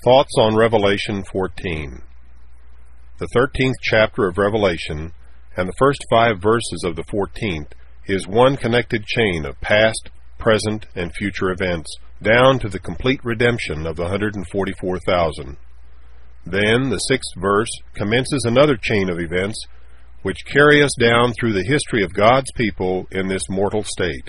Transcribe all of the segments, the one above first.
Thoughts on Revelation 14. The 13th chapter of Revelation and the first 5 verses of the 14th is one connected chain of past, present, and future events, down to the complete redemption of the 144,000. Then the 6th verse commences another chain of events which carry us down through the history of God's people in this mortal state.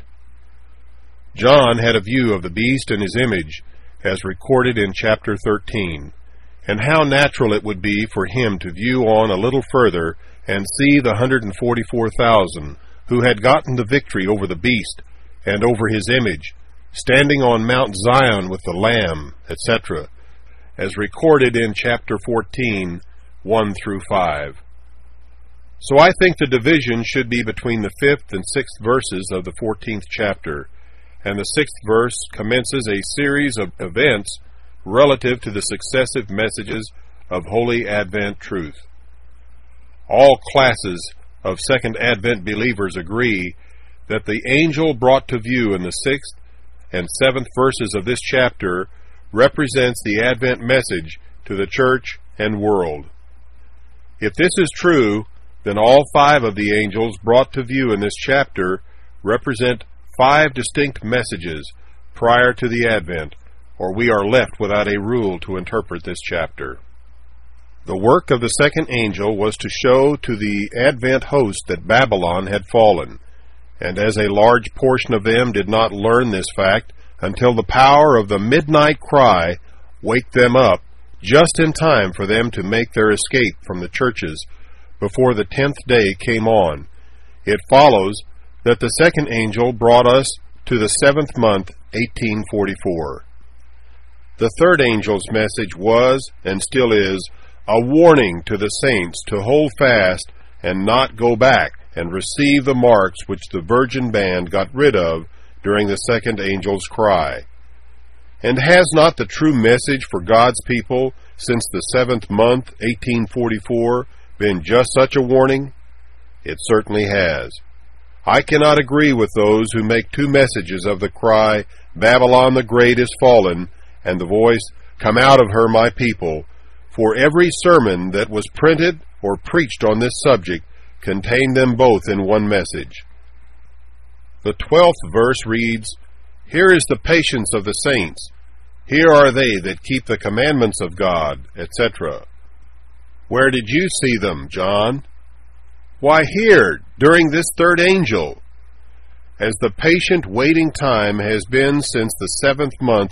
John had a view of the beast and his image as recorded in chapter 13, and how natural it would be for him to view on a little further and see the 144,000 who had gotten the victory over the beast and over his image, standing on Mount Zion with the Lamb, etc., as recorded in chapter 14, 1 through 5. So I think the division should be between the 5th and 6th verses of the 14th chapter, and the 6th verse commences a series of events relative to the successive messages of Holy Advent truth. All classes of Second Advent believers agree that the angel brought to view in the 6th and 7th verses of this chapter represents the Advent message to the church and world. If this is true, then all 5 of the angels brought to view in this chapter represent 5 distinct messages prior to the Advent, or we are left without a rule to interpret this chapter. The work of the second angel was to show to the Advent host that Babylon had fallen, and as a large portion of them did not learn this fact until the power of the midnight cry waked them up just in time for them to make their escape from the churches before the 10th day came on, it follows that the second angel brought us to the 7th month, 1844. The third angel's message was, and still is, a warning to the saints to hold fast and not go back and receive the marks which the virgin band got rid of during the second angel's cry. And has not the true message for God's people since the 7th month, 1844, been just such a warning? It certainly has. I cannot agree with those who make 2 messages of the cry, Babylon the Great is fallen, and the voice, come out of her, my people, for every sermon that was printed or preached on this subject contained them both in one message. The 12th verse reads, here is the patience of the saints. Here are they that keep the commandments of God, etc. Where did you see them, John? Why, here, during this third angel. As the patient waiting time has been since the 7th month,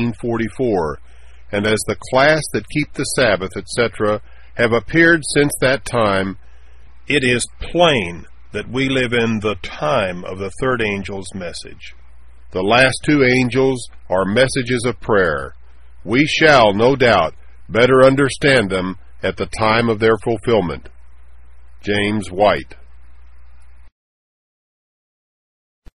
1844, and as the class that keep the Sabbath, etc., have appeared since that time, it is plain that we live in the time of the third angel's message. The last 2 angels are messages of prayer. We shall, no doubt, better understand them at the time of their fulfillment. James White.